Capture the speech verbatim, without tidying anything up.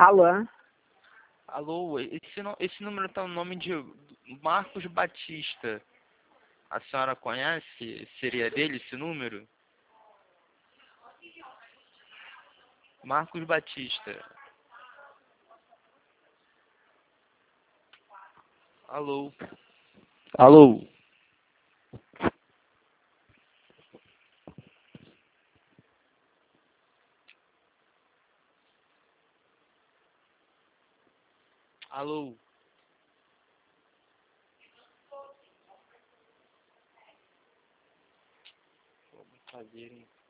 Alô? Alô, esse, no- esse número tá no nome de Marcos Batista. A senhora conhece? Seria dele esse número? Marcos Batista. Alô? Alô? Alô? Vamos fazer, hein?